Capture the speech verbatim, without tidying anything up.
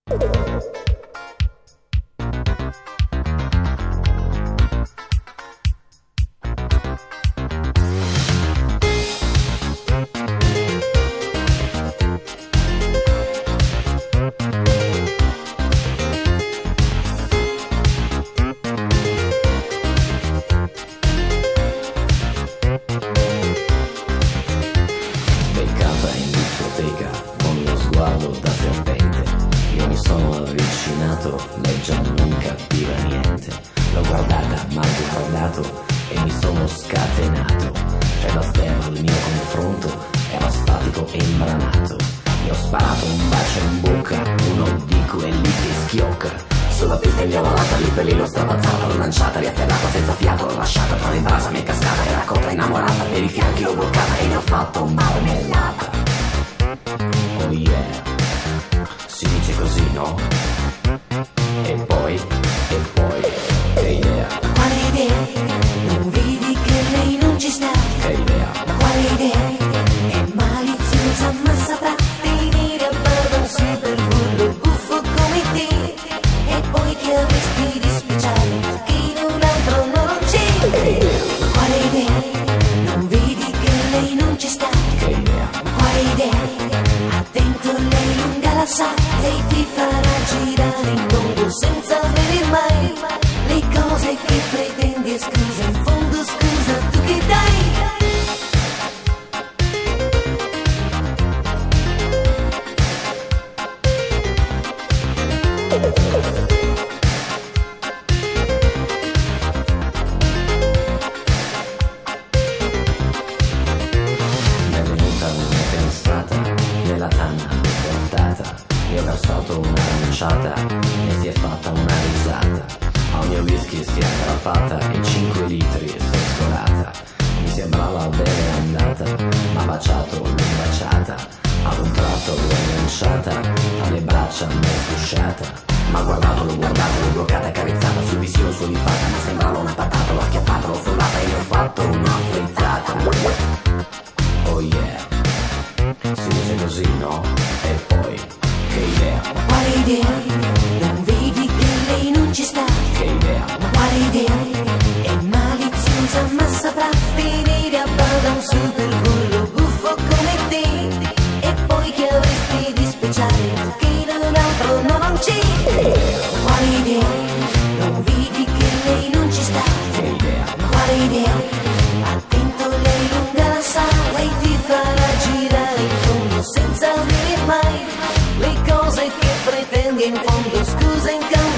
Lei già non capiva niente. L'ho guardata, mal guardato e mi sono scatenato. C'è la stella al mio confronto, ero asfatico e imbranato. Gli ho sparato un bacio in bocca, uno di quelli che schiocca. Sulla pista gli ho volata, lì per lì l'ho strapazzato, l'ho lanciata, riafferrata senza fiato, l'ho lasciata tra le braccia, mi è cascata, era cotta innamorata, per i fianchi l'ho bloccata e gli ho fatto marmellata. Oh yeah, si dice così, no? E poi, e poi, che idea? Quale idea? Non vedi che lei non ci sta? Che idea? Ma quale idea? È maliziosa ma saprà venire a barba un super bullo buffo come te. E poi che avresti di speciale che in un altro non c'è? Che idea? Ma quale idea? Non vedi che lei non ci sta? Che idea? Ma quale idea? Attento, lei lunga la sa, lei ti farà girare in mondo senza avere mai le cose che pretendi. E scusa, in fondo scusa, tu che dai? Mi è venuta una pensata, nella tanna l'ho portata, io ho versato una lanciata e si è fatta una risata. Al mio whisky si è aggrappata e cinque litri si è scolata. Mi sembrava bene andata, m'ha baciato, l'ho baciata. Ad un tratto l'ho lanciata, alle braccia mi è sfusciata. M'ha guardato, l'ho guardata, l'ho bloccata e carezzata sul visino solifata. Mi sembrava una patata, l'ho acchiappata, l'ho frullata e gli ho fatto una frittata. Oh yeah, si dice così, no? E poi, che idea? Ma quale idea? Non vedi che lei non ci sta? Che idea? Ma quale idea? È maliziosa ma saprà venire a bada un super bullo buffo come te. E poi che avresti di speciale che in un altro non c'è? Ma quale idea? Non vedi che lei non ci sta? Che idea? Ma quale idea? Attento, lei lunga la sa, lei ti farà girare in fondo senza avere mai le cose che pretendi. In fondo scusa, in cambio